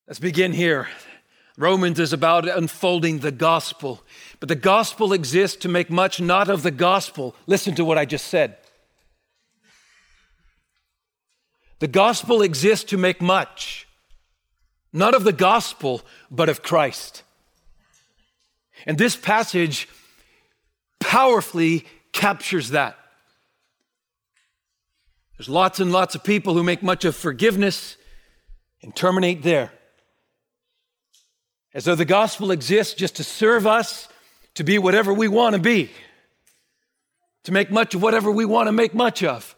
Let's begin here. Romans is about unfolding the gospel. But the gospel exists to make much not of the gospel. Listen to what I just said. The gospel exists to make much, not of the gospel, but of Christ. And this passage powerfully captures that. There's lots and lots of people who make much of forgiveness and terminate there. As though the gospel exists just to serve us to be whatever we want to be, to make much of whatever we want to make much of.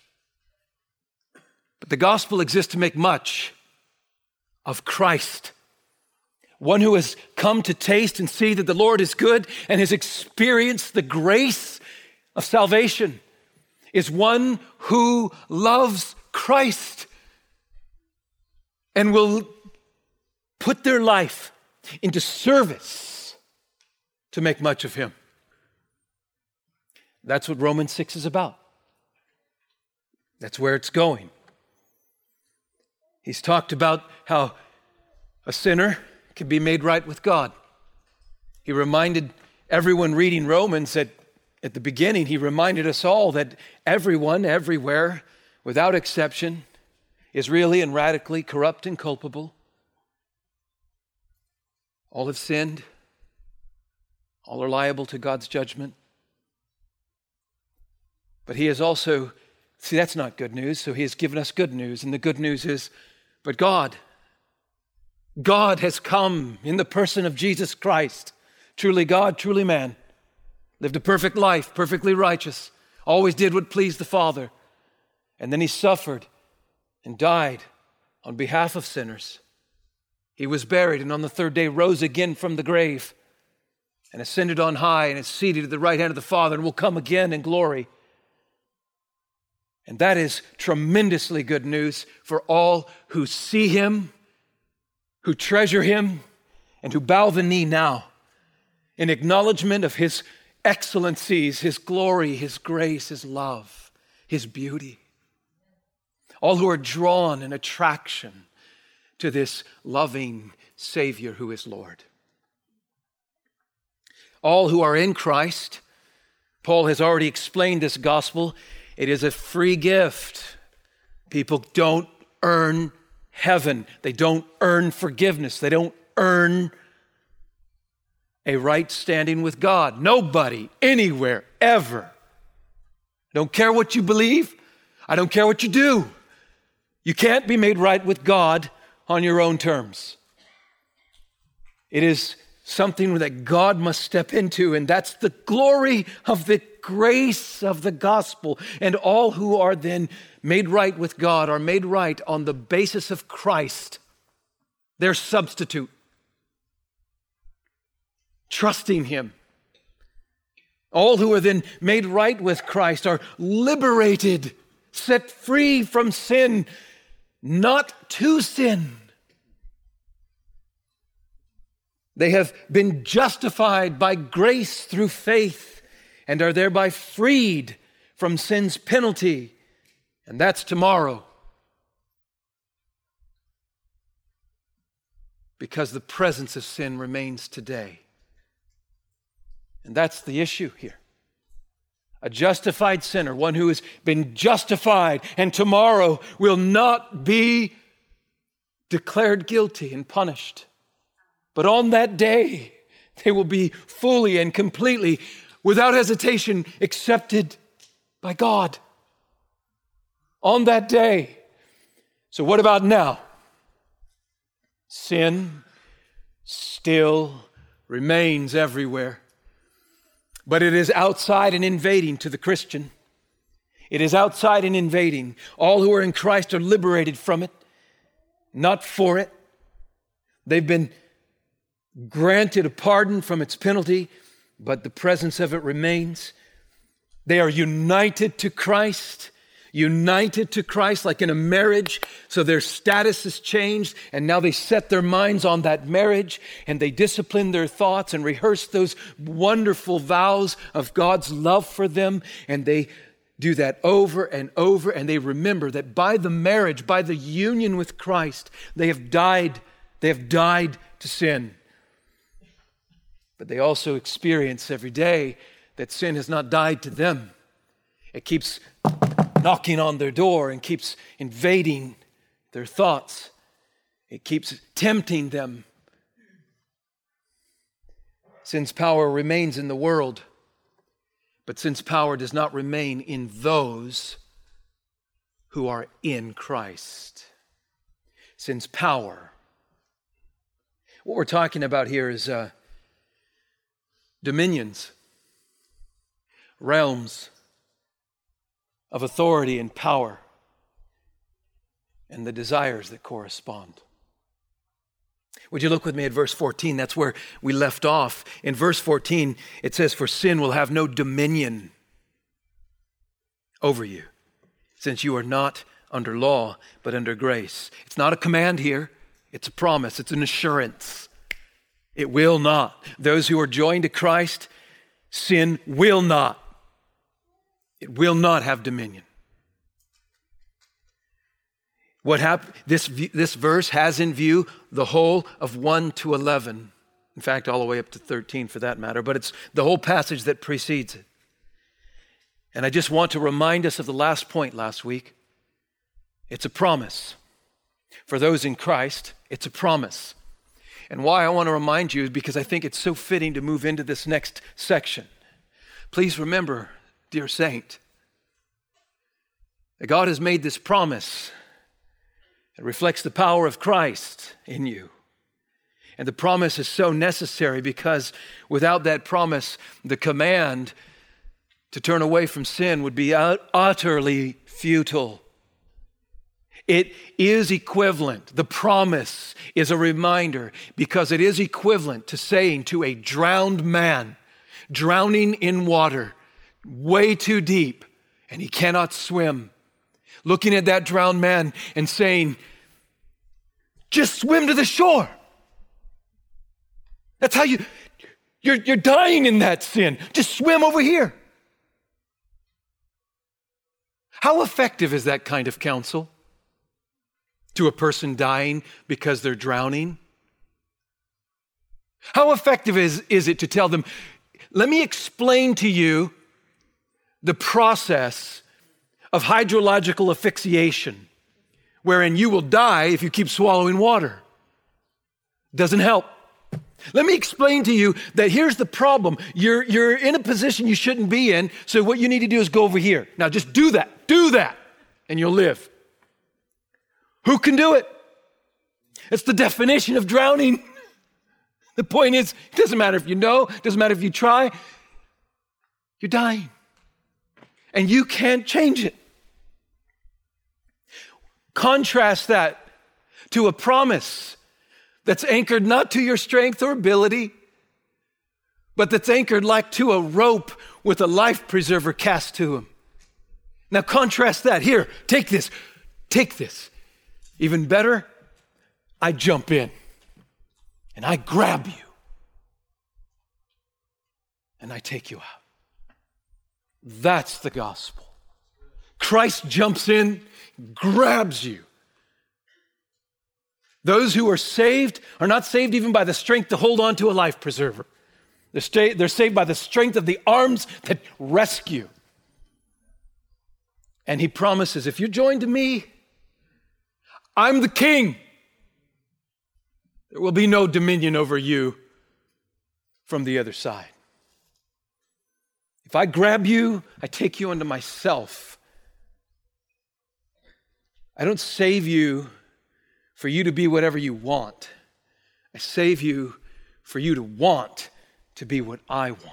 But the gospel exists to make much of Christ, one who has come to taste and see that the Lord is good and has experienced the grace of salvation, is one who loves Christ and will put their life into service to make much of him. That's what Romans 6 is about. That's where it's going. He's talked about how a sinner can be made right with God. He reminded everyone reading Romans that at the beginning, he reminded us all that everyone, everywhere, without exception, is really and radically corrupt and culpable. All have sinned. All are liable to God's judgment. But he has also, that's not good news, so he has given us good news. And the good news is, but God has come in the person of Jesus Christ, truly God, truly man, lived a perfect life, perfectly righteous, always did what pleased the Father. And then he suffered and died on behalf of sinners. He was buried and on the third day rose again from the grave and ascended on high and is seated at the right hand of the Father and will come again in glory. And that is tremendously good news for all who see him, who treasure him, and who bow the knee now in acknowledgement of his excellencies, his glory, his grace, his love, his beauty. All who are drawn in attraction to this loving Savior who is Lord. All who are in Christ, Paul has already explained this gospel. It is a free gift. People don't earn heaven. They don't earn forgiveness. They don't earn a right standing with God. Nobody, anywhere, ever. I don't care what you believe. I don't care what you do. You can't be made right with God on your own terms. It is something that God must step into, and that's the glory of the grace of the gospel. And all who are then made right with God are made right on the basis of Christ, their substitute, trusting him. All who are then made right with Christ are liberated, set free from sin, not to sin. They have been justified by grace through faith and are thereby freed from sin's penalty. And that's tomorrow. Because the presence of sin remains today. And that's the issue here. A justified sinner, one who has been justified and tomorrow will not be declared guilty and punished. But on that day, they will be fully and completely, without hesitation, accepted by God. On that day. So what about now? Sin still remains everywhere. But it is outside and invading to the Christian. It is outside and invading. All who are in Christ are liberated from it, not for it. They've been granted a pardon from its penalty, but the presence of it remains. They are united to Christ like in a marriage. So their status has changed, and now they set their minds on that marriage, and they discipline their thoughts and rehearse those wonderful vows of God's love for them, and they do that over and over, and they remember that by the marriage, by the union with Christ, they have died They have died to sin. But they also experience every day that sin has not died to them. It keeps knocking on their door and keeps invading their thoughts. It keeps tempting them. Sin's power remains in the world, but sin's power does not remain in those who are in Christ. Sin's power. What we're talking about here is dominions, realms of authority and power, and the desires that correspond. Would you look with me at verse 14? That's where we left off. In verse 14, it says, "For sin will have no dominion over you, since you are not under law, but under grace." It's not a command here. It's a promise. It's an assurance. It will not. Those who are joined to Christ, sin will not. It will not have dominion. This verse has in view the whole of 1 to 11. In fact, all the way up to 13 for that matter. But it's the whole passage that precedes it. And I just want to remind us of the last point last week. It's a promise. For those in Christ, it's a promise. And why I want to remind you is because I think it's so fitting to move into this next section. Please remember, dear saint, that God has made this promise. It reflects the power of Christ in you. And the promise is so necessary because without that promise, the command to turn away from sin would be utterly futile. It is equivalent. The promise is a reminder because it is equivalent to saying to a drowned man, drowning in water, way too deep, and he cannot swim, looking at that drowned man and saying, "Just swim to the shore." That's how you're dying in that sin. Just swim over here. How effective is that kind of counsel to a person dying because they're drowning? How effective is it to tell them, "Let me explain to you the process of hydrological asphyxiation, wherein you will die if you keep swallowing water"? Doesn't help. Let me explain to you that here's the problem. You're in a position you shouldn't be in, so what you need to do is go over here. Now just do that, and you'll live. Who can do it? It's the definition of drowning. The point is, it doesn't matter if you know, it doesn't matter if you try, you're dying. And you can't change it. Contrast that to a promise that's anchored not to your strength or ability, but that's anchored like to a rope with a life preserver cast to him. Now contrast that. Here, take this. Even better, I jump in and I grab you and I take you out. That's the gospel. Christ jumps in, grabs you. Those who are saved are not saved even by the strength to hold on to a life preserver. They're saved by the strength of the arms that rescue. And he promises, if you're joined to me, I'm the king. There will be no dominion over you from the other side. If I grab you, I take you unto myself. I don't save you for you to be whatever you want. I save you for you to want to be what I want.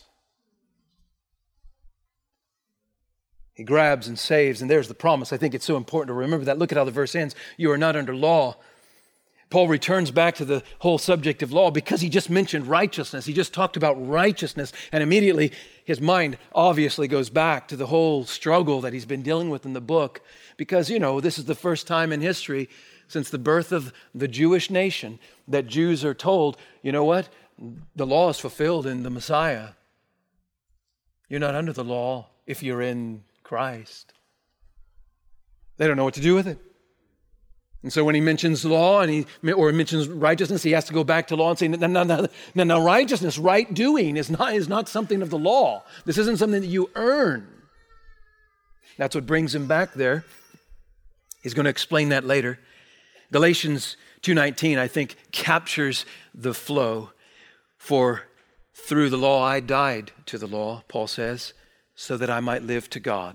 He grabs and saves, and there's the promise. I think it's so important to remember that. Look at how the verse ends. You are not under law. Paul returns back to the whole subject of law because he just mentioned righteousness. He just talked about righteousness, and immediately his mind obviously goes back to the whole struggle that he's been dealing with in the book because, this is the first time in history since the birth of the Jewish nation that Jews are told, you know what? The law is fulfilled in the Messiah. You're not under the law if you're in Christ. They don't know what to do with it. And so when he mentions law or mentions righteousness, he has to go back to law and say, no, righteousness, right doing is not something of the law. This isn't something that you earn. That's what brings him back there. He's going to explain that later. Galatians 2:19, I think, captures the flow. For through the law I died to the law, Paul says, so that I might live to God.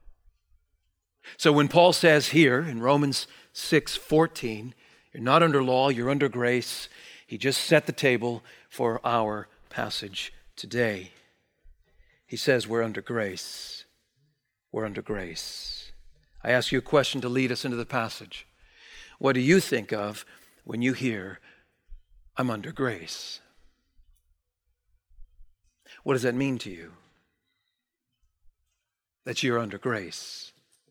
So when Paul says here in Romans 6:14, you're not under law, you're under grace, he just set the table for our passage today. He says we're under grace. We're under grace. I ask you a question to lead us into the passage. What do you think of when you hear, I'm under grace? What does that mean to you? That you're under grace.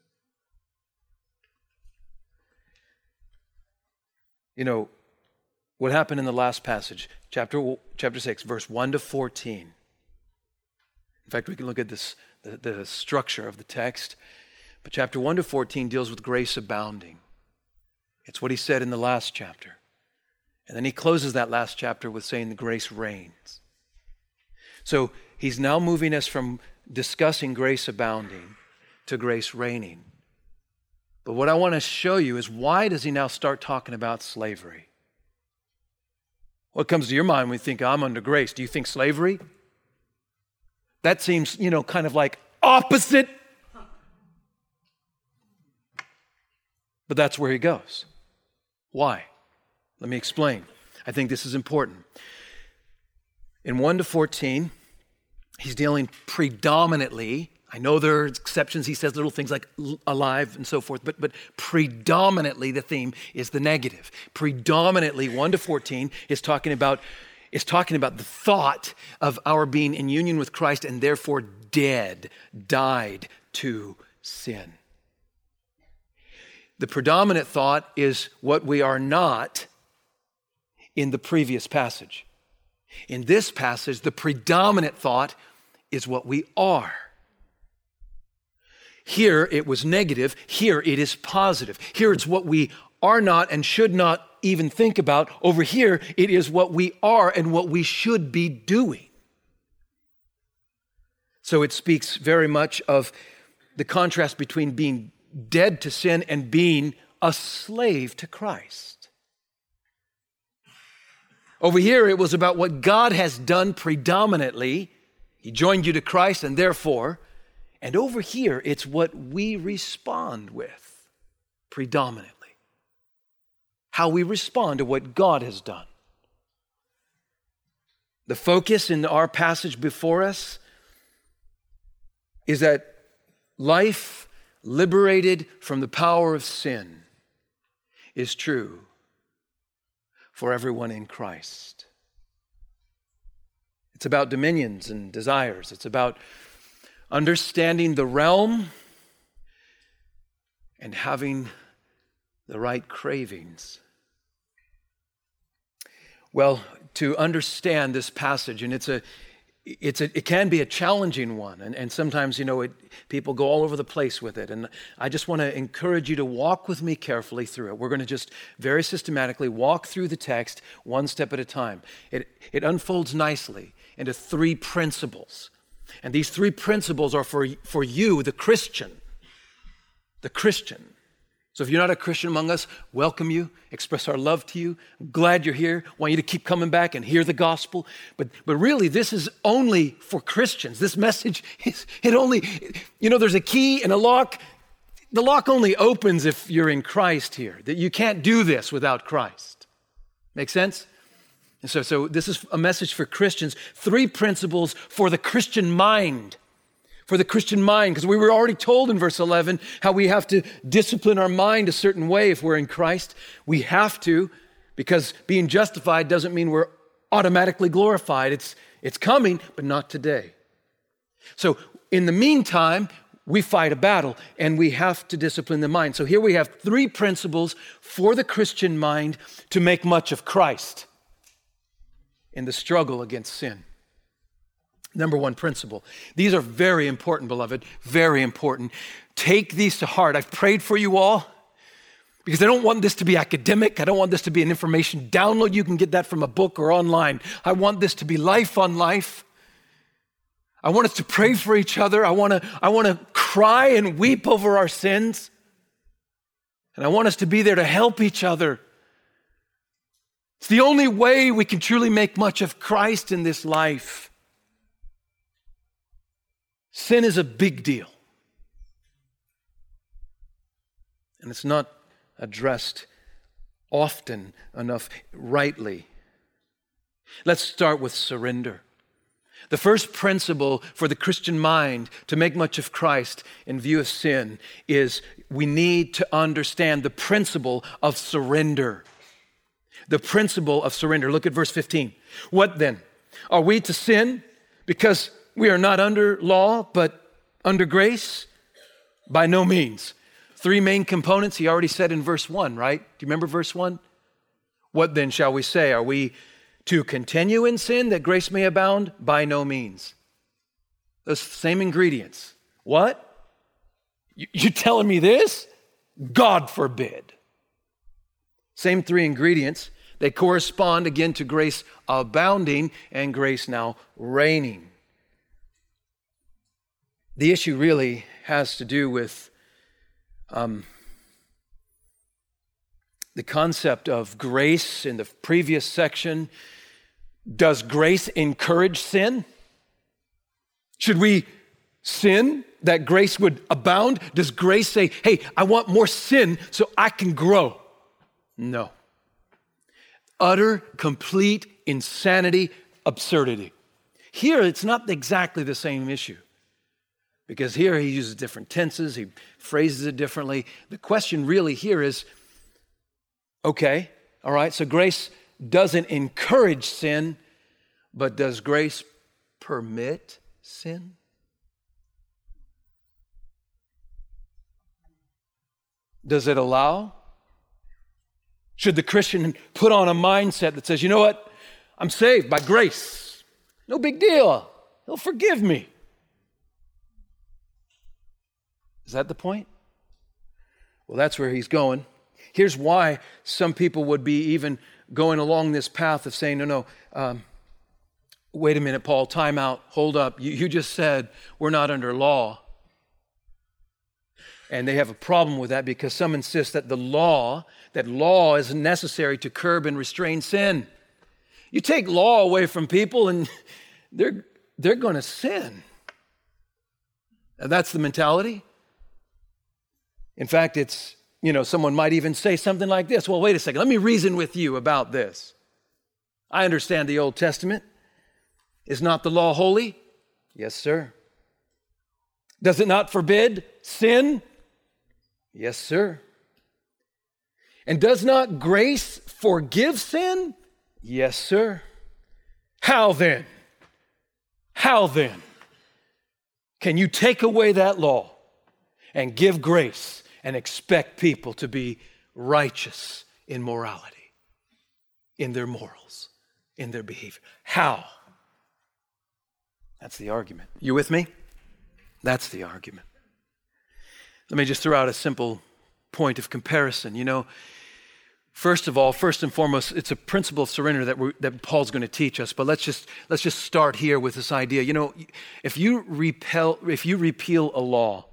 You know, what happened in the last passage, chapter 6, verse 1 to 14. In fact, we can look at this, the structure of the text. But chapter 1 to 14 deals with grace abounding. It's what he said in the last chapter. And then he closes that last chapter with saying the grace reigns. So he's now moving us from discussing grace abounding to grace reigning. But what I want to show you is, why does he now start talking about slavery? What comes to your mind when you think, I'm under grace? Do you think slavery? That seems, kind of like opposite. But that's where he goes. Why? Let me explain. I think this is important. In 1 to 14, he's dealing predominantly, I know there are exceptions, he says little things like alive and so forth, but predominantly the theme is the negative. Predominantly 1 to 14 is talking about the thought of our being in union with Christ and therefore died to sin. The predominant thought is what we are not in the previous passage. In this passage, the predominant thought is what we are. Here it was negative. Here it is positive. Here it's what we are not and should not even think about. Over here it is what we are and what we should be doing. So it speaks very much of the contrast between being dead to sin and being a slave to Christ. Over here, it was about what God has done predominantly. He joined you to Christ, and therefore, and over here, it's what we respond with predominantly. How we respond to what God has done. The focus in our passage before us is that life liberated from the power of sin is true for everyone in Christ. It's about dominions and desires. It's about understanding the realm and having the right cravings. Well, to understand this passage, and it can be a challenging one, and sometimes, people go all over the place with it, and I just want to encourage you to walk with me carefully through it. We're going to just very systematically walk through the text one step at a time. It unfolds nicely into 3 principles, and these 3 principles are for you, the Christian. The Christian. So if you're not a Christian among us, welcome you, express our love to you. I'm glad you're here. Want you to keep coming back and hear the gospel. But really, this is only for Christians. This message there's a key and a lock. The lock only opens if you're in Christ here. That you can't do this without Christ. Make sense? And so this is a message for Christians. 3 principles for the Christian mind. For the Christian mind, because we were already told in verse 11 how we have to discipline our mind a certain way if we're in Christ. We have to, because being justified doesn't mean we're automatically glorified. It's coming, but not today. So in the meantime, we fight a battle and we have to discipline the mind. So here we have 3 principles for the Christian mind to make much of Christ in the struggle against sin. Number 1 principle. These are very important, beloved, very important. Take these to heart. I've prayed for you all. Because I don't want this to be academic. I don't want this to be an information download. You can get that from a book or online. I want this to be life on life. I want us to pray for each other. I want to cry and weep over our sins. And I want us to be there to help each other. It's the only way we can truly make much of Christ in this life. Sin is a big deal. And it's not addressed often enough rightly. Let's start with surrender. The first principle for the Christian mind to make much of Christ in view of sin is we need to understand the principle of surrender. The principle of surrender. Look at verse 15. What then? Are we to sin because we are not under law but under grace? By no means. Three main components he already said in verse 1, right? Do you remember verse 1? What then shall we say? Are we to continue in sin that grace may abound? By no means. Those same ingredients. What? You telling me this? God forbid. Same three ingredients. They correspond again to grace abounding and grace now reigning. The issue really has to do with the concept of grace in the previous section. Does grace encourage sin? Should we sin that grace would abound? Does grace say, hey, I want more sin so I can grow? No. Utter, complete insanity, absurdity. Here, it's not exactly the same issue. Because here he uses different tenses, he phrases it differently. The question really here is, okay, all right, so grace doesn't encourage sin, but does grace permit sin? Does it allow? Should the Christian put on a mindset that says, you know what, I'm saved by grace. No big deal. He'll forgive me. Is that the point? Well, that's where he's going. Here's why some people would be even going along this path of saying, no, wait a minute, Paul, time out, hold up. You just said we're not under law. And they have a problem with that because some insist that law is necessary to curb and restrain sin. You take law away from people and they're going to sin. And that's the mentality. In fact, it's, someone might even say something like this. Well, wait a second. Let me reason with you about this. I understand the Old Testament. Is not the law holy? Yes, sir. Does it not forbid sin? Yes, sir. And does not grace forgive sin? Yes, sir. How then? How then can you take away that law and give grace and expect people to be righteous in morality, in their morals, in their behavior? How? That's the argument. You with me? That's the argument. Let me just throw out a simple point of comparison. First and foremost, it's a principle of surrender that Paul's going to teach us. But let's just start here with this idea. If you repeal a law,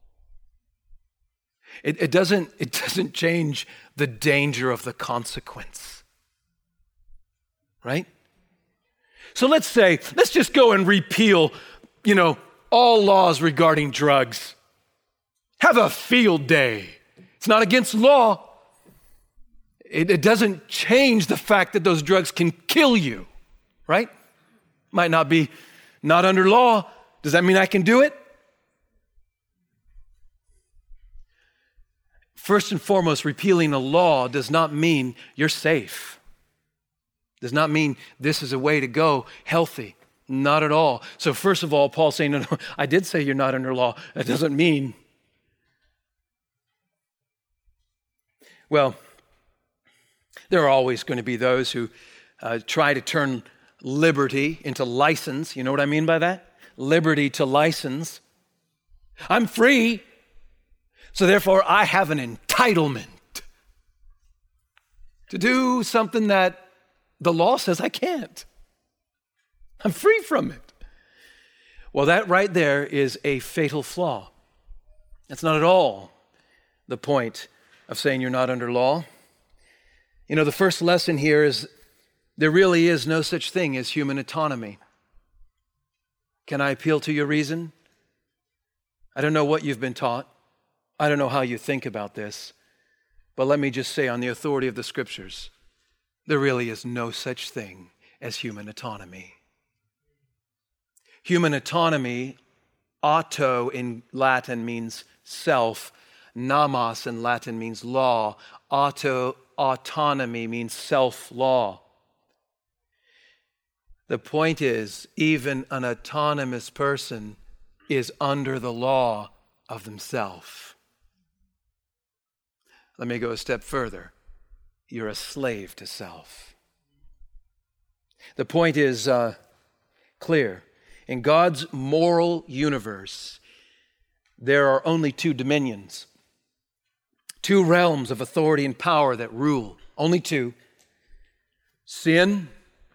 it doesn't change the danger of the consequence, right? So let's just go and repeal, all laws regarding drugs. Have a field day. It's not against law. It doesn't change the fact that those drugs can kill you, right? Might not be not under law. Does that mean I can do it? First and foremost, repealing a law does not mean you're safe. Does not mean this is a way to go healthy. Not at all. So first of all, Paul's saying, no, I did say you're not under law. That doesn't mean. Well, there are always going to be those who try to turn liberty into license. You know what I mean by that? Liberty to license. I'm free, so therefore I have an entitlement to do something that the law says I can't. I'm free from it. Well, that right there is a fatal flaw. That's not at all the point of saying you're not under law. You know, the first lesson here is there really is no such thing as human autonomy. Can I appeal to your reason? I don't know what you've been taught. I don't know how you think about this. But let me just say, on the authority of the Scriptures, there really is no such thing as human autonomy. Human autonomy, auto in Latin means self. Nomos in Latin means law. Autonomy means self-law. The point is, even an autonomous person is under the law of themselves. Let me go a step further. You're a slave to self. The point is clear. In God's moral universe, there are only two dominions, two realms of authority and power that rule. Only two. Sin and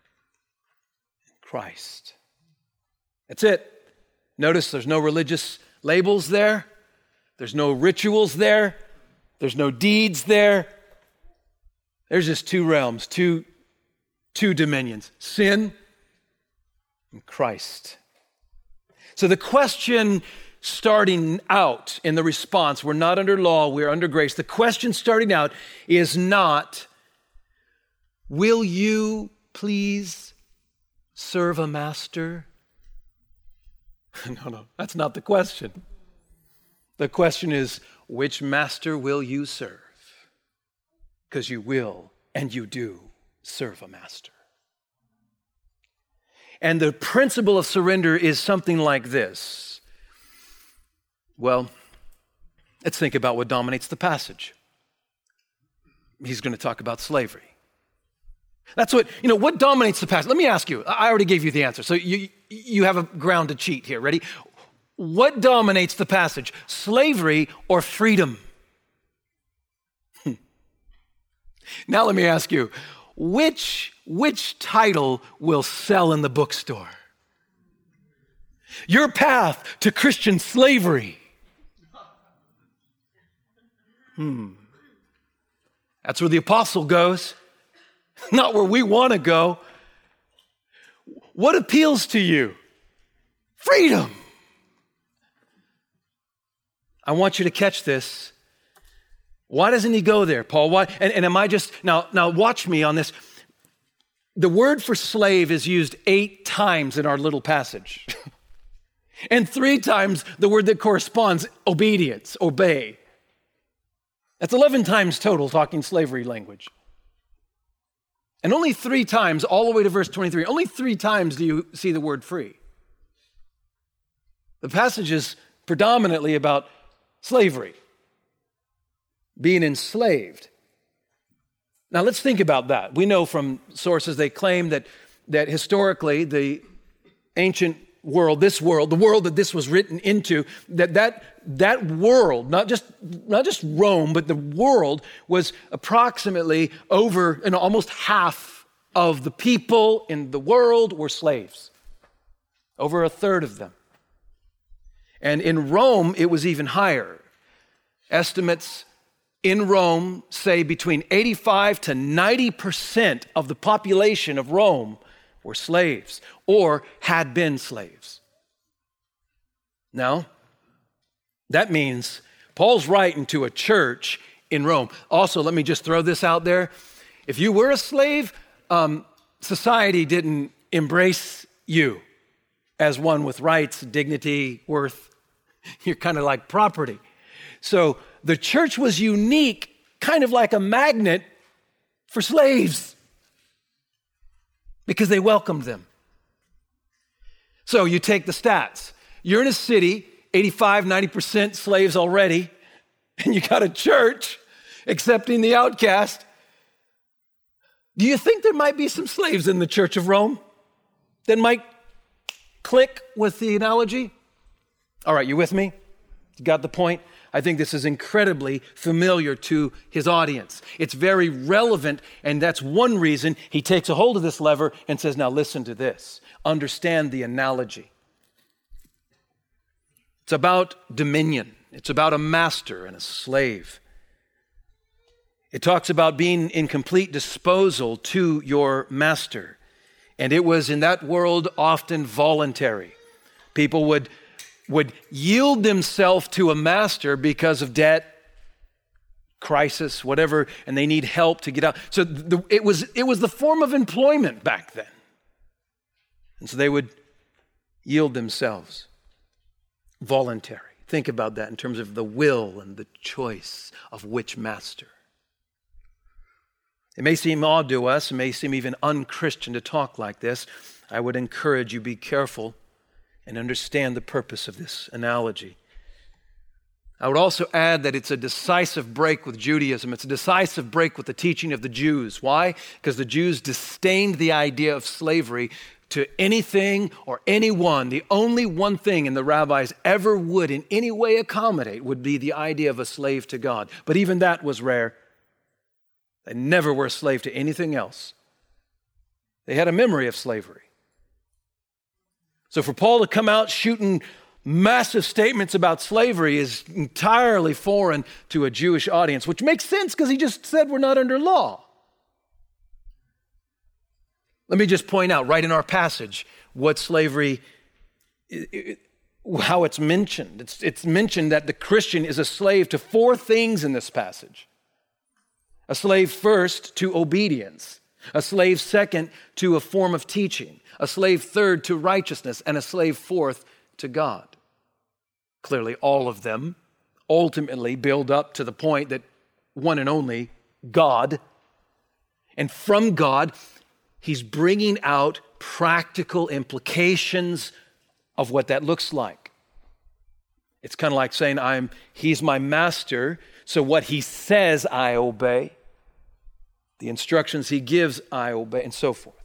Christ. That's it. Notice there's no religious labels there. There's no rituals there. There's no deeds there. There's just two realms, two dominions, sin and Christ. So the question starting out in the response, we're not under law, we're under grace. The question starting out is not, will you please serve a master? No, that's not the question. The question is, which master will you serve? Because you will and you do serve a master. And the principle of surrender is something like this. Well, let's think about what dominates the passage. He's going to talk about slavery. That's what dominates the passage? Let me ask you. I already gave you the answer. So you have a ground to cheat here. Ready? What dominates the passage? Slavery or freedom? Now let me ask you, which title will sell in the bookstore? Your path to Christian slavery. That's where the apostle goes, not where we want to go. What appeals to you? Freedom. I want you to catch this. Why doesn't he go there, Paul? Why? And am I just, now watch me on this. The word for slave is used 8 times in our little passage. And 3 times the word that corresponds, obedience, obey. That's 11 times total talking slavery language. And only 3 times, all the way to verse 23, only 3 times do you see the word free. The passage is predominantly about slavery, being enslaved. Now let's think about that. We know from sources they claim that historically the ancient world, the world that this was written into, that world, not just Rome, but the world was approximately over, and almost half of the people in the world were slaves. Over 1/3 of them. And in Rome, it was even higher. Estimates in Rome say between 85 to 90% of the population of Rome were slaves or had been slaves. Now, that means Paul's writing to a church in Rome. Also, let me just throw this out there. If you were a slave, society didn't embrace you as one with rights, dignity, worth. You're kind of like property. So the church was unique, kind of like a magnet for slaves, because they welcomed them. So you take the stats. You're in a city, 85, 90% slaves already, and you got a church accepting the outcast. Do you think there might be some slaves in the Church of Rome that might click with the analogy? All right, you with me? You got the point? I think this is incredibly familiar to his audience. It's very relevant, and that's one reason he takes a hold of this lever and says, now listen to this. Understand the analogy. It's about dominion. It's about a master and a slave. It talks about being in complete disposal to your master. And it was in that world often voluntary. People would yield themselves to a master because of debt, crisis, whatever, and they need help to get out. So it was the form of employment back then. And so they would yield themselves. Voluntary. Think about that in terms of the will and the choice of which master. It may seem odd to us, it may seem even unchristian to talk like this. I would encourage you, be careful and understand the purpose of this analogy. I would also add that it's a decisive break with Judaism. It's a decisive break with the teaching of the Jews. Why? Because the Jews disdained the idea of slavery to anything or anyone. The only one thing and the rabbis ever would in any way accommodate would be the idea of a slave to God. But even that was rare. They never were a slave to anything else. They had a memory of slavery. So for Paul to come out shooting massive statements about slavery is entirely foreign to a Jewish audience, which makes sense because he just said we're not under law. Let me just point out right in our passage what slavery, how it's mentioned. It's mentioned that the Christian is a slave to four things in this passage. A slave first to obedience, a slave second to a form of teaching, a slave third to righteousness, and a slave fourth to God. Clearly, all of them ultimately build up to the point that one and only God. And from God, he's bringing out practical implications of what that looks like. It's kind of like saying, he's my master, so what he says I obey. The instructions he gives I obey, and so forth.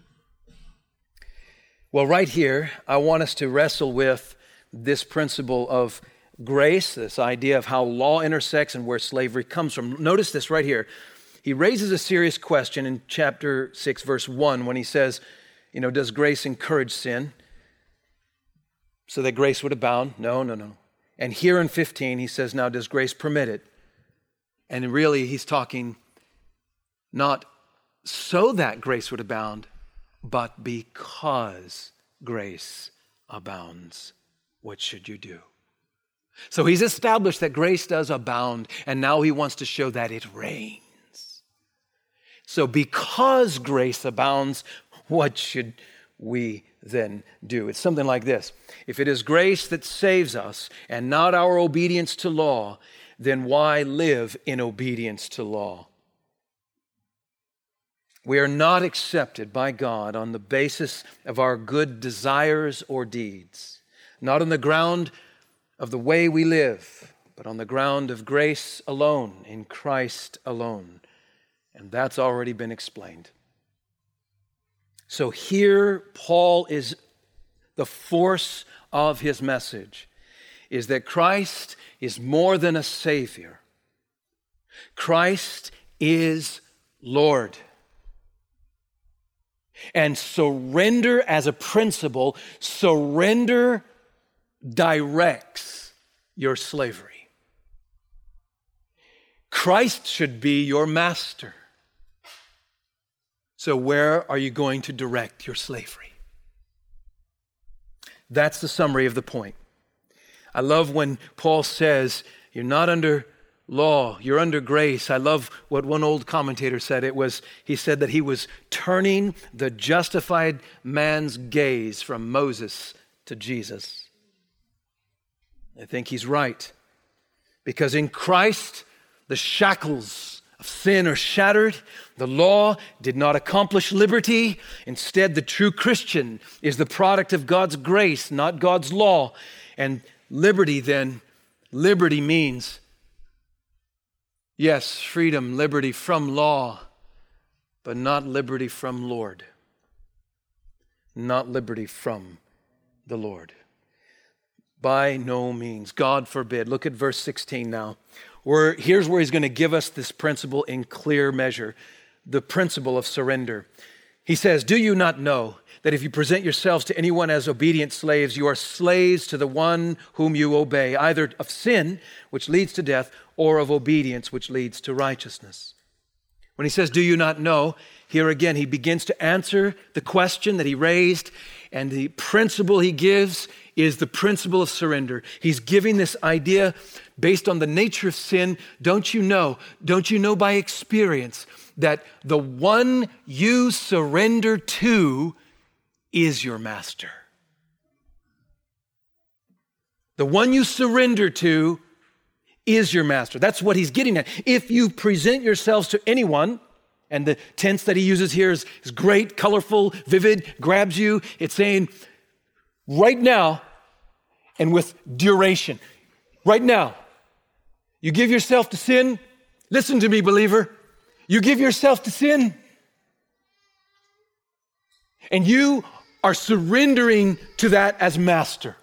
Well, right here, I want us to wrestle with this principle of grace, this idea of how law intersects and where slavery comes from. Notice this right here. He raises a serious question in chapter 6, verse 1, when he says, does grace encourage sin so that grace would abound? No. And here in 15, he says, now, does grace permit it? And really, he's talking not so that grace would abound, but because grace abounds, what should you do? So he's established that grace does abound, and now he wants to show that it reigns. So because grace abounds, what should we then do? It's something like this. If it is grace that saves us and not our obedience to law, then why live in obedience to law? We are not accepted by God on the basis of our good desires or deeds, not on the ground of the way we live, but on the ground of grace alone, in Christ alone. And that's already been explained. So here, Paul is the force of his message, is that Christ is more than a Savior. Christ is Lord. And surrender as a principle, surrender directs your slavery. Christ should be your master. So where are you going to direct your slavery? That's the summary of the point. I love when Paul says, you're not under law, you're under grace. I love what one old commentator said. He said that he was turning the justified man's gaze from Moses to Jesus. I think he's right. Because in Christ, the shackles of sin are shattered. The law did not accomplish liberty. Instead, the true Christian is the product of God's grace, not God's law. And liberty means, yes, freedom, liberty from law, but not liberty from Lord. Not liberty from the Lord. By no means. God forbid. Look at verse 16 now. Here's where he's going to give us this principle in clear measure, the principle of surrender. He says, do you not know that if you present yourselves to anyone as obedient slaves, you are slaves to the one whom you obey, either of sin, which leads to death, or of obedience, which leads to righteousness? When he says, do you not know, here again, he begins to answer the question that he raised, and the principle he gives is the principle of surrender. He's giving this idea based on the nature of sin. Don't you know by experience that the one you surrender to is your master? The one you surrender to is your master. That's what he's getting at. If you present yourselves to anyone, and the tense that he uses here is great, colorful, vivid, grabs you. It's saying right now and with duration. Right now, you give yourself to sin. Listen to me, believer. You give yourself to sin. And you are surrendering to that as master.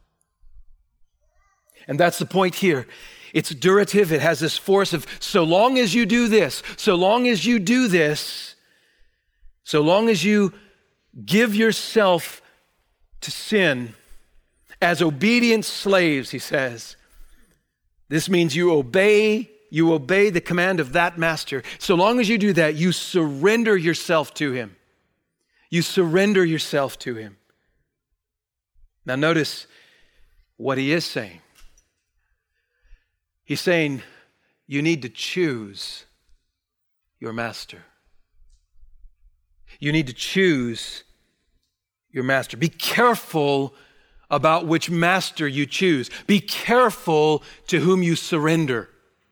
And that's the point here. It's durative. It has this force of so long as you do this, so long as you do this, so long as you give yourself to sin as obedient slaves, he says, this means you obey the command of that master. So long as you do that, you surrender yourself to him. You surrender yourself to him. Now notice what he is saying. He's saying you need to choose your master. You need to choose your master. Be careful about which master you choose. Be careful to whom you surrender.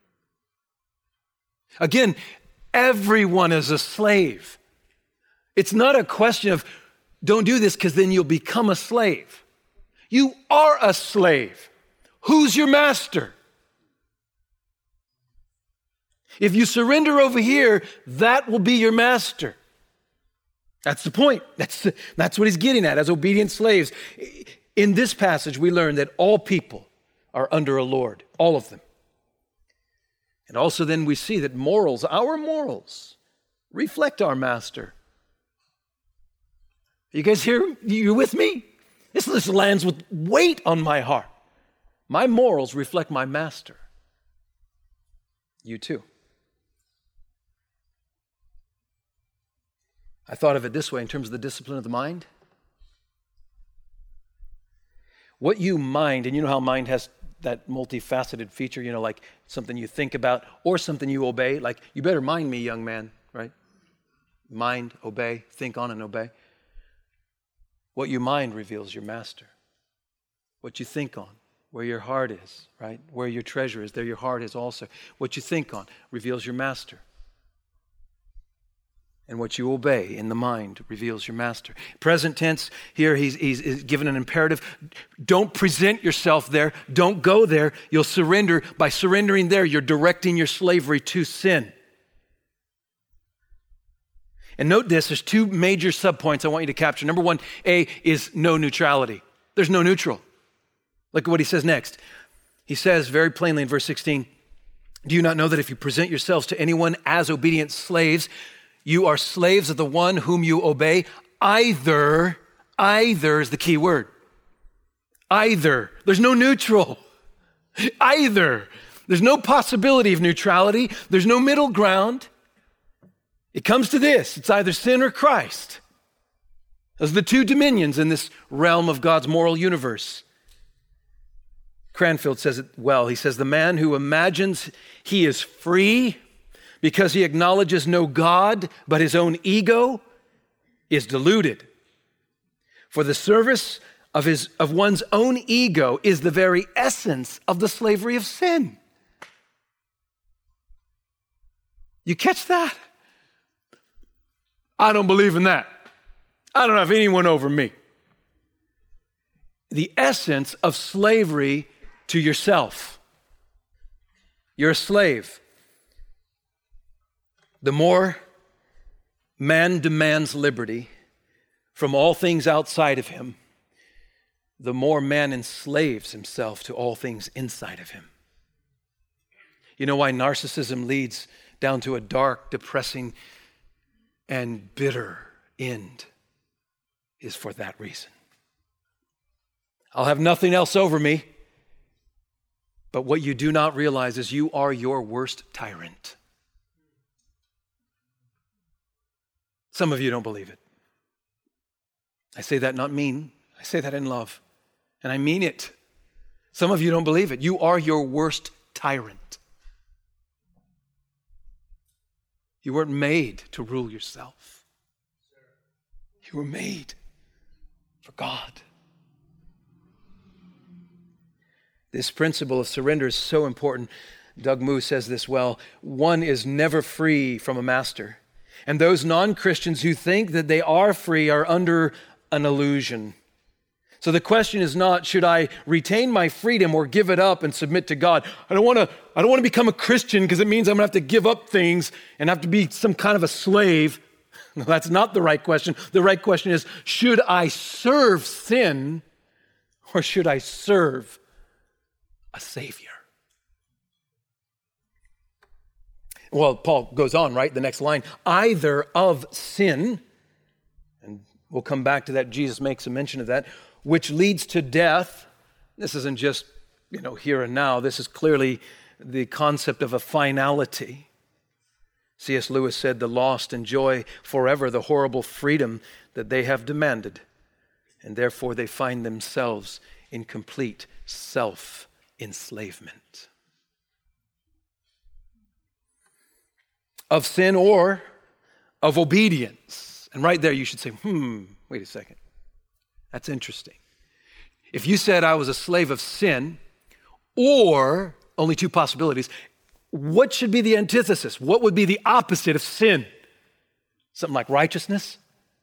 Again, everyone is a slave. It's not a question of don't do this because then you'll become a slave. You are a slave. Who's your master? If you surrender over here, that will be your master. That's the point. That's what he's getting at as obedient slaves. In this passage, we learn that all people are under a Lord, all of them. And also then we see that our morals, reflect our master. You guys here? You with me? This lands with weight on my heart. My morals reflect my master. You too. I thought of it this way in terms of the discipline of the mind. What you mind, and you know how mind has that multifaceted feature, like something you think about or something you obey. Like, you better mind me, young man, right? Mind, obey, think on and obey. What you mind reveals your master. What you think on, where your heart is, right? Where your treasure is, there your heart is also. What you think on reveals your master. And what you obey in the mind reveals your master. Present tense, here he's given an imperative. Don't present yourself there. Don't go there. You'll surrender. By surrendering there, you're directing your slavery to sin. And note this, there's two major subpoints I want you to capture. Number one, A, is no neutrality. There's no neutral. Look at what he says next. He says very plainly in verse 16, do you not know that if you present yourselves to anyone as obedient slaves, you are slaves of the one whom you obey? Either is the key word. Either. There's no neutral. Either. There's no possibility of neutrality. There's no middle ground. It comes to this. It's either sin or Christ. Those are the two dominions in this realm of God's moral universe. Cranfield says it well. He says, the man who imagines he is free because he acknowledges no God but his own ego is deluded. For the service of one's own ego is the very essence of the slavery of sin. You catch that? I don't believe in that. I don't have anyone over me. The essence of slavery to yourself. You're a slave. The more man demands liberty from all things outside of him, the more man enslaves himself to all things inside of him. You know why narcissism leads down to a dark, depressing, and bitter end? Is for that reason. I'll have nothing else over me. But what you do not realize is you are your worst tyrant. Some of you don't believe it. I say that not mean. I say that in love. And I mean it. Some of you don't believe it. You are your worst tyrant. You weren't made to rule yourself. You were made for God. This principle of surrender is so important. Doug Moo says this well. One is never free from a master. And those non-Christians who think that they are free are under an illusion. So the question is not, should I retain my freedom or give it up and submit to God? I don't want to become a Christian because it means I'm going to have to give up things and have to be some kind of a slave. No, that's not the right question. The right question is, should I serve sin or should I serve a Savior? Well, Paul goes on, right? The next line, either of sin, and we'll come back to that. Jesus makes a mention of that, which leads to death. This isn't just, here and now. This is clearly the concept of a finality. C.S. Lewis said, the lost enjoy forever the horrible freedom that they have demanded, and therefore they find themselves in complete self-enslavement. Of sin or of obedience. And right there you should say, wait a second. That's interesting. If you said I was a slave of sin, or only two possibilities, what should be the antithesis? What would be the opposite of sin? Something like righteousness?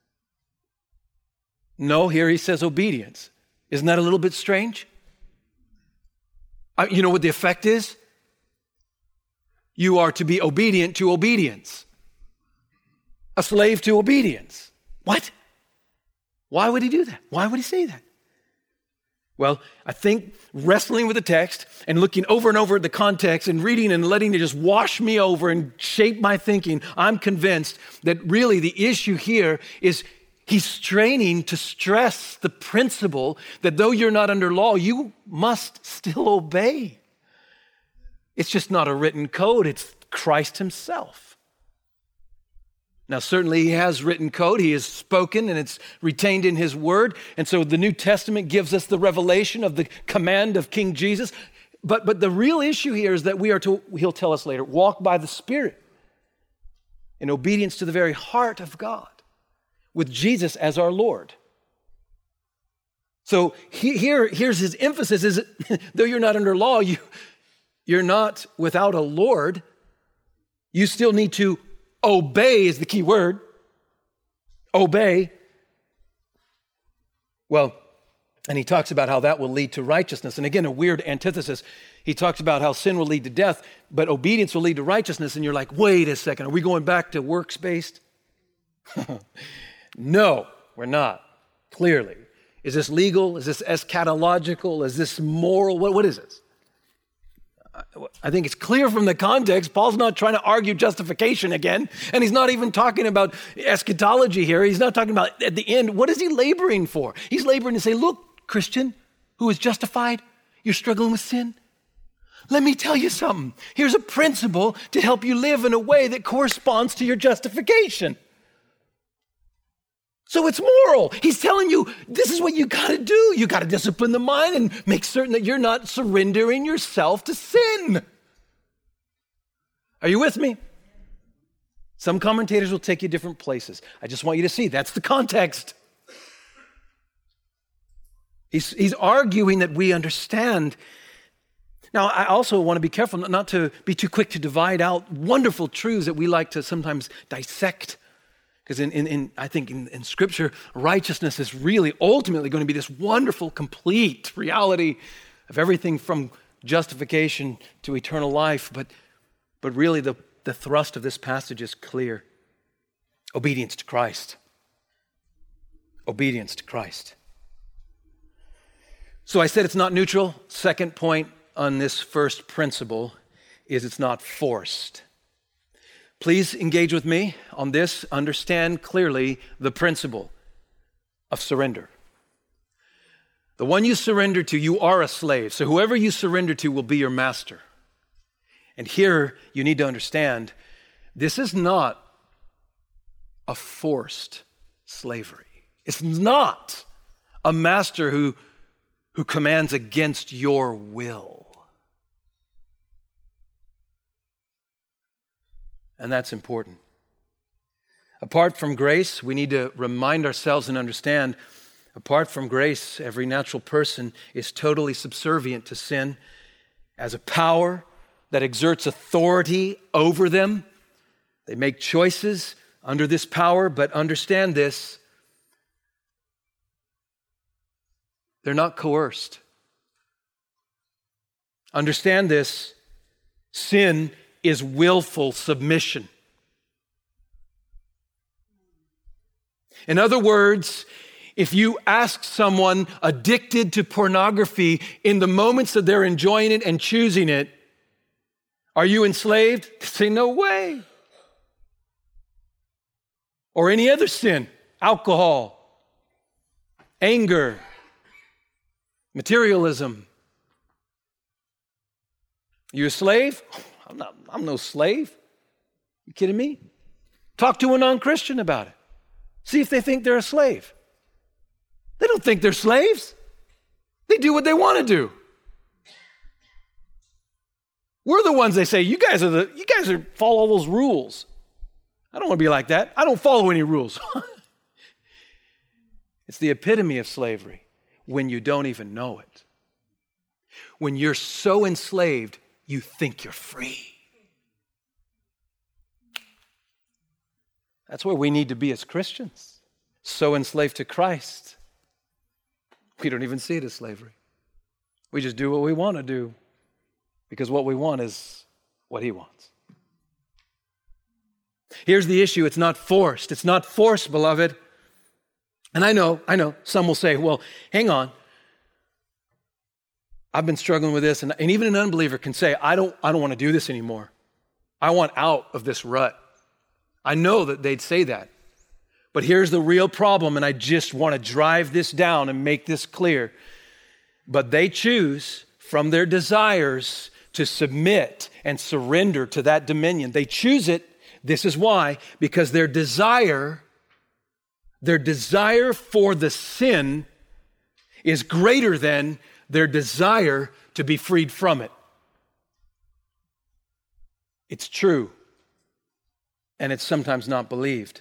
No, here he says obedience. Isn't that a little bit strange? You know what the effect is? You are to be obedient to obedience. A slave to obedience. What? Why would he do that? Why would he say that? Well, I think wrestling with the text and looking over and over at the context and reading and letting it just wash me over and shape my thinking, I'm convinced that really the issue here is he's straining to stress the principle that though you're not under law, you must still obey. It's just not a written code, it's Christ himself. Now, certainly he has written code, he has spoken, and it's retained in his word. And so the New Testament gives us the revelation of the command of King Jesus. But the real issue here is that we are to, he'll tell us later, walk by the Spirit in obedience to the very heart of God, with Jesus as our Lord. So here's his emphasis, is though you're not under law, you're not without a Lord. You still need to obey is the key word. Obey. Well, and he talks about how that will lead to righteousness. And again, a weird antithesis. He talks about how sin will lead to death, but obedience will lead to righteousness. And you're like, wait a second, are we going back to works-based? No, we're not, clearly. Is this legal? Is this eschatological? Is this moral? What is this? I think it's clear from the context, Paul's not trying to argue justification again, and he's not even talking about eschatology here. He's not talking about at the end, what is he laboring for? He's laboring to say, look, Christian, who is justified, you're struggling with sin. Let me tell you something. Here's a principle to help you live in a way that corresponds to your justification. So it's moral. He's telling you, this is what you got to do. You got to discipline the mind and make certain that you're not surrendering yourself to sin. Are you with me? Some commentators will take you different places. I just want you to see that's the context. He's arguing that we understand. Now, I also want to be careful not to be too quick to divide out wonderful truths that we like to sometimes dissect. Because I think in Scripture, righteousness is really ultimately going to be this wonderful, complete reality of everything from justification to eternal life. But really the thrust of this passage is clear. Obedience to Christ. Obedience to Christ. So I said it's not neutral. Second point on this first principle is it's not forced. Please engage with me on this. Understand clearly the principle of surrender. The one you surrender to, you are a slave. So whoever you surrender to will be your master. And here you need to understand, this is not a forced slavery. It's not a master who commands against your will. And that's important. Apart from grace, we need to remind ourselves and understand, apart from grace, every natural person is totally subservient to sin as a power that exerts authority over them. They make choices under this power, but understand this, they're not coerced. Understand this, sin is willful submission. In other words, if you ask someone addicted to pornography in the moments that they're enjoying it and choosing it, are you enslaved? They say, no way. Or any other sin, alcohol, anger, materialism. You a slave? I'm no slave. You kidding me? Talk to a non-Christian about it. See if they think they're a slave. They don't think they're slaves. They do what they want to do. We're the ones they say, you guys follow all those rules. I don't want to be like that. I don't follow any rules. It's the epitome of slavery when you don't even know it. When you're so enslaved, you think you're free. That's where we need to be as Christians. So enslaved to Christ, we don't even see it as slavery. We just do what we want to do because what we want is what He wants. Here's the issue. It's not forced. It's not forced, beloved. And I know, some will say, well, hang on. I've been struggling with this, and even an unbeliever can say, I don't want to do this anymore. I want out of this rut. I know that they'd say that. But here's the real problem, and I just want to drive this down and make this clear. But they choose from their desires to submit and surrender to that dominion. They choose it. This is why, because their desire for the sin is greater than their desire to be freed from it. It's true, and it's sometimes not believed.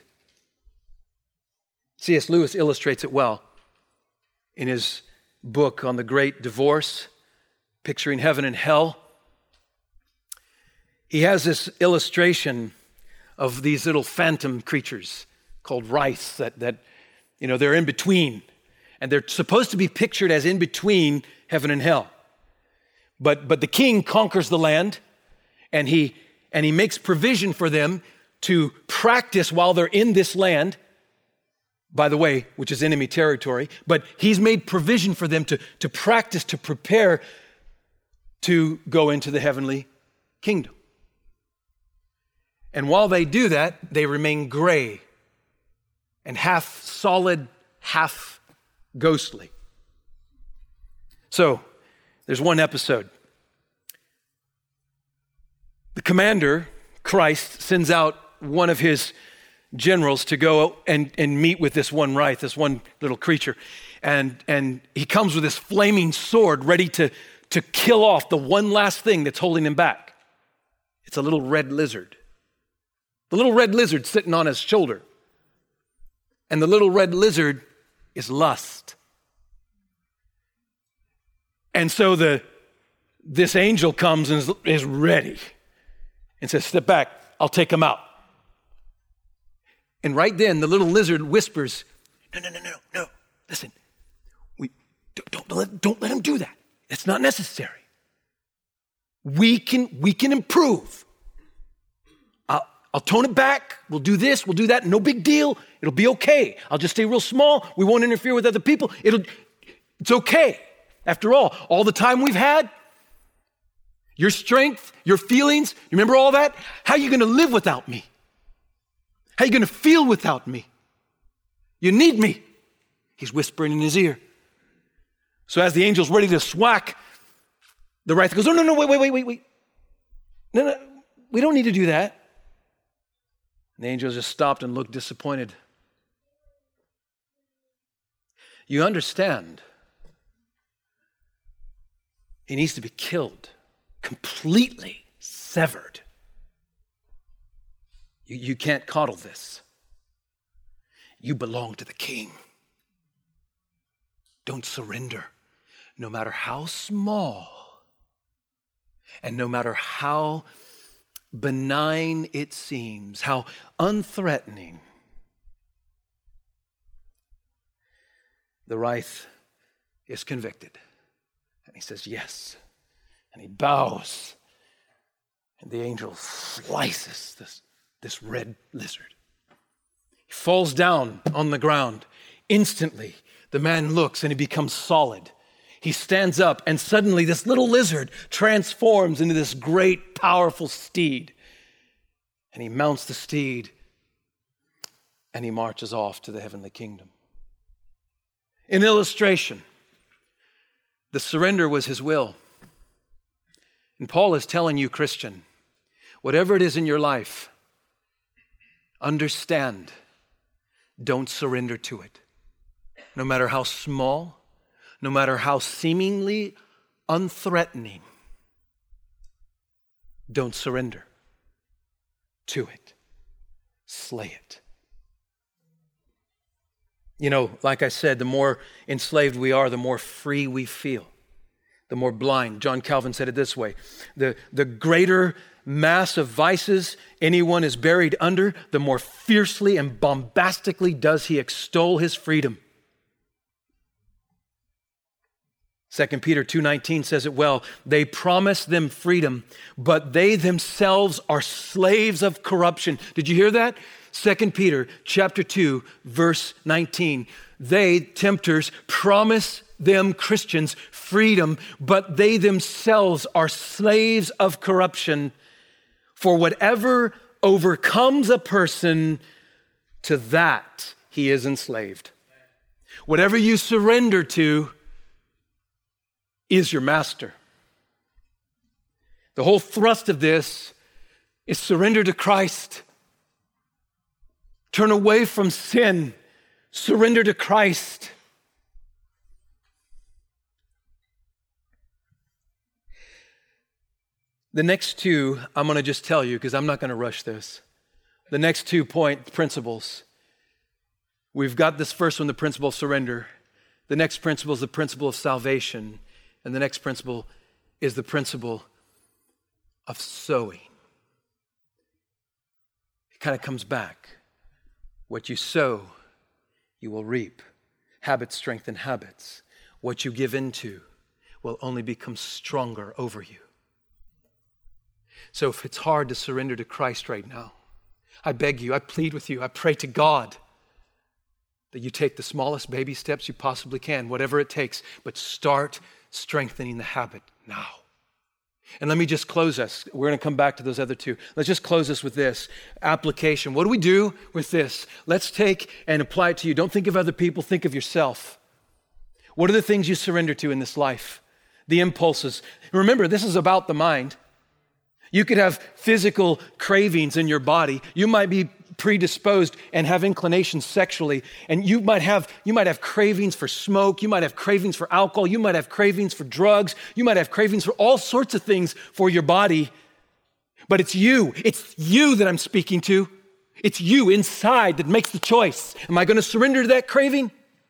C.S. Lewis illustrates it well in his book on the Great Divorce, Picturing Heaven and Hell. He has this illustration of these little phantom creatures called rice that they're in between. And they're supposed to be pictured as in between heaven and hell. But the king conquers the land, and he makes provision for them to practice while they're in this land, by the way, which is enemy territory, but he's made provision for them to practice, to prepare to go into the heavenly kingdom. And while they do that, they remain gray and half solid, half ghostly. So, there's one episode. The commander, Christ, sends out one of his generals to go and meet with this one rice, this one little creature. And he comes with this flaming sword ready to kill off the one last thing that's holding him back. It's a little red lizard. The little red lizard sitting on his shoulder. And the little red lizard is lust. And so this angel comes and is ready and says, step back, I'll take him out. And right then the little lizard whispers, no, listen, don't let him do that. It's not necessary. We can improve. I'll tone it back. We'll do this, we'll do that. No big deal. It'll be okay. I'll just stay real small. We won't interfere with other people. It's okay. After all the time we've had, your strength, your feelings, you remember all that? How are you going to live without me? How are you going to feel without me? You need me. He's whispering in his ear. So as the angel's ready to swack, the wraith goes, no, wait. No, we don't need to do that. And the angel just stopped and looked disappointed. You understand, he needs to be killed, completely severed. You can't coddle this. You belong to the king. Don't surrender, no matter how small and no matter how benign it seems, how unthreatening. The wraith is convicted. And he says, yes. And he bows. And the angel slices this red lizard. He falls down on the ground. Instantly, the man looks and he becomes solid. He stands up and suddenly this little lizard transforms into this great, powerful steed. And he mounts the steed and he marches off to the heavenly kingdom. In illustration, the surrender was his will. And Paul is telling you, Christian, whatever it is in your life, understand, don't surrender to it. No matter how small, no matter how seemingly unthreatening, don't surrender to it. Slay it. You know, like I said, the more enslaved we are, the more free we feel, the more blind. John Calvin said it this way: the greater mass of vices anyone is buried under, the more fiercely and bombastically does he extol his freedom. 2 Peter 2:19 says it well. They promise them freedom, but they themselves are slaves of corruption. Did you hear that? 2 Peter chapter 2, verse 19. They, tempters, promise them, Christians, freedom, but they themselves are slaves of corruption. For whatever overcomes a person, to that he is enslaved. Whatever you surrender to is your master. The whole thrust of this is surrender to Christ. Turn away from sin. Surrender to Christ. The next two, I'm going to just tell you because I'm not going to rush this. The next 2 principles. We've got this first one, the principle of surrender. The next principle is the principle of salvation. And the next principle is the principle of sowing. It kind of comes back. What you sow, you will reap. Habits strengthen habits. What you give into will only become stronger over you. So if it's hard to surrender to Christ right now, I beg you, I plead with you, I pray to God that you take the smallest baby steps you possibly can, whatever it takes, but start strengthening the habit now. And let me just close us. We're going to come back to those other two. Let's just close us with this application. What do we do with this? Let's take and apply it to you. Don't think of other people, think of yourself. What are the things you surrender to in this life? The impulses. Remember, this is about the mind. You could have physical cravings in your body. You might be predisposed and have inclinations sexually, and you might have cravings for smoke, you might have cravings for alcohol, you might have cravings for drugs, you might have cravings for all sorts of things for your body. But it's you that I'm speaking to. It's you inside that makes the choice. Am I going to surrender to that craving?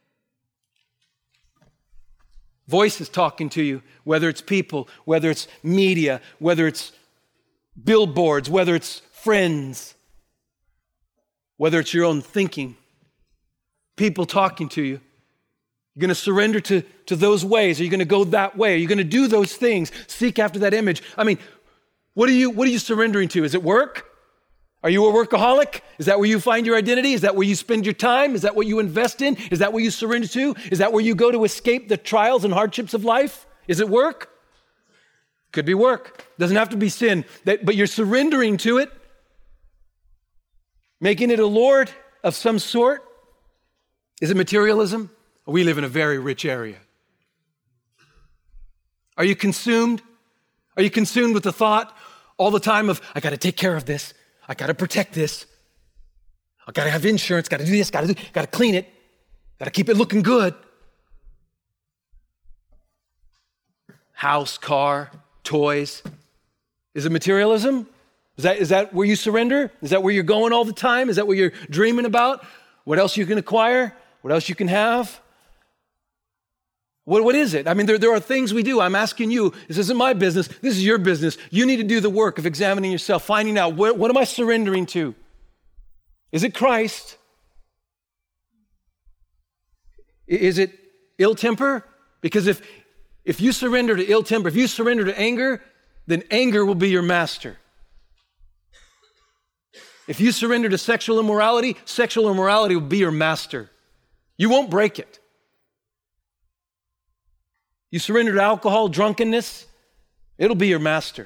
Voice is talking to you, whether it's people, whether it's media, whether it's billboards, whether it's friends, whether it's your own thinking, people talking to you. You're going to surrender to those ways. Are you going to go that way? Are you going to do those things? Seek after that image. I mean, what are you surrendering to? Is it work? Are you a workaholic? Is that where you find your identity? Is that where you spend your time? Is that what you invest in? Is that where you surrender to? Is that where you go to escape the trials and hardships of life? Is it work? Could be work. Doesn't have to be sin, but you're surrendering to it, making it a Lord of some sort. Is it materialism? We live in a very rich area. Are you consumed? Are you consumed with the thought all the time of, I got to take care of this. I got to protect this. I got to have insurance, got to do this, got to clean it, got to keep it looking good. House, car, toys. Is it materialism? Is that where you surrender? Is that where you're going all the time? Is that what you're dreaming about? What else you can acquire? What else you can have? What is it? I mean, there are things we do. I'm asking you, this isn't my business. This is your business. You need to do the work of examining yourself, finding out what am I surrendering to? Is it Christ? Is it ill temper? Because if you surrender to ill temper, if you surrender to anger, then anger will be your master. If you surrender to sexual immorality will be your master. You won't break it. You surrender to alcohol, drunkenness, it'll be your master.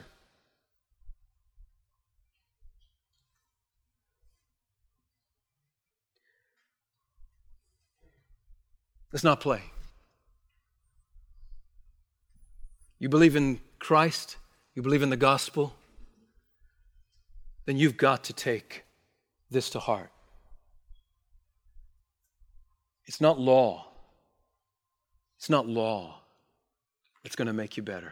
Let's not play. You believe in Christ, you believe in the gospel, then you've got to take this to heart. It's not law. It's not law. It's going to make you better.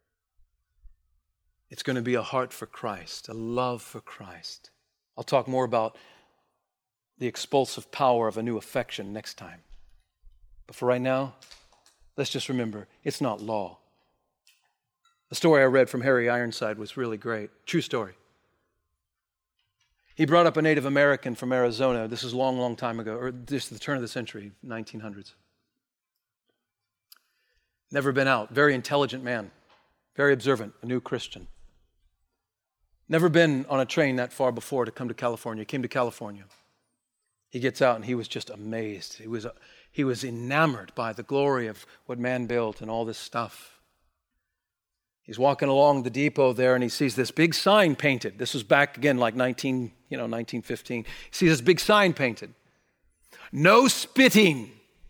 It's going to be a heart for Christ, a love for Christ. I'll talk more about the expulsive power of a new affection next time. But for right now, let's just remember, it's not law. The story I read from Harry Ironside was really great. True story. He brought up a Native American from Arizona. This is a long, long time ago, or just the turn of the century, 1900s. Never been out. Very intelligent man. Very observant. A new Christian. Never been on a train that far before to come to California. He came to California. He gets out and he was just amazed. He was enamored by the glory of what man built and all this stuff. He's walking along the depot there and he sees this big sign painted. This was back again like 1915. He sees this big sign painted. No spitting.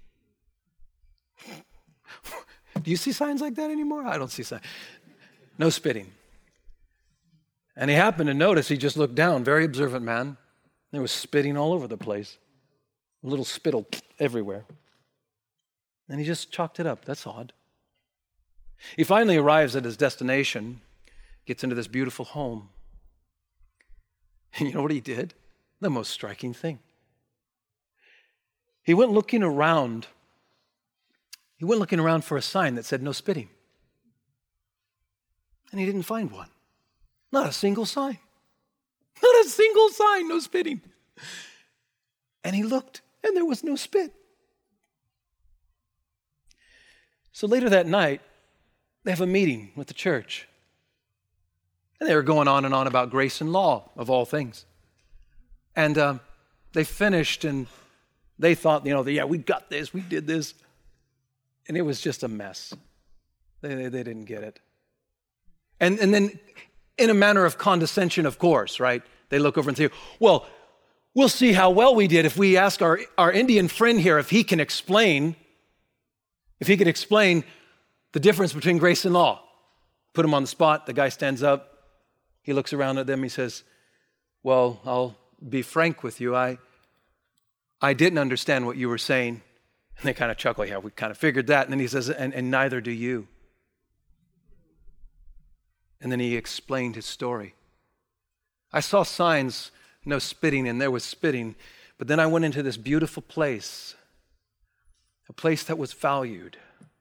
Do you see signs like that anymore? I don't see signs. No spitting. And he happened to notice, he just looked down, very observant man. There was spitting all over the place. A little spittle everywhere. And he just chalked it up. That's odd. He finally arrives at his destination, gets into this beautiful home. And you know what he did? The most striking thing. He went looking around. He went looking around for a sign that said no spitting. And he didn't find one. Not a single sign. Not a single sign, no spitting. And he looked, and there was no spit. So later that night, they have a meeting with the church. And they were going on and on about grace and law, of all things. And they finished, and they thought, yeah, we got this, we did this. And it was just a mess. They didn't get it. And then, in a manner of condescension, of course, right? They look over and say, well, we'll see how well we did if we ask our Indian friend here if he can explain the difference between grace and law. Put him on the spot. The guy stands up. He looks around at them. He says, well, I'll be frank with you. I didn't understand what you were saying. And they kind of chuckle. Yeah, we kind of figured that. And then he says, and neither do you. And then he explained his story. I saw signs, no spitting, and there was spitting. But then I went into this beautiful place, a place that was valued,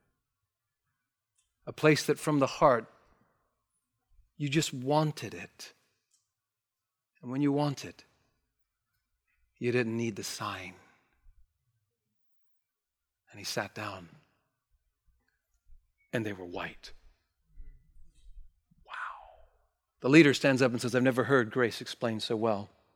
a place that from the heart, you just wanted it. And when you want it, you didn't need the sign. And he sat down, and they were white. Wow. The leader stands up and says, I've never heard grace explained so well.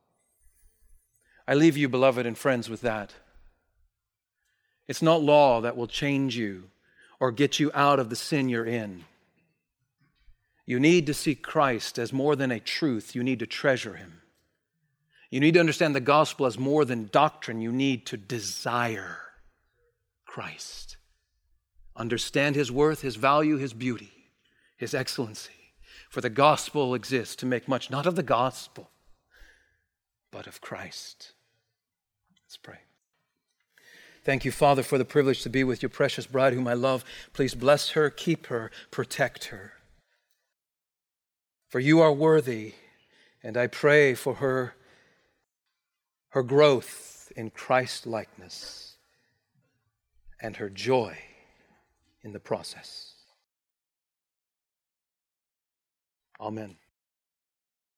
I leave you, beloved and friends, with that. It's not law that will change you or get you out of the sin you're in. You need to see Christ as more than a truth. You need to treasure Him. You need to understand the gospel as more than doctrine. You need to desire Christ. Understand His worth, His value, His beauty, His excellency. For the gospel exists to make much, not of the gospel, but of Christ. Let's pray. Thank you, Father, for the privilege to be with your precious bride whom I love. Please bless her, keep her, protect her. For you are worthy, and I pray for her growth in Christ-likeness and her joy in the process. Amen.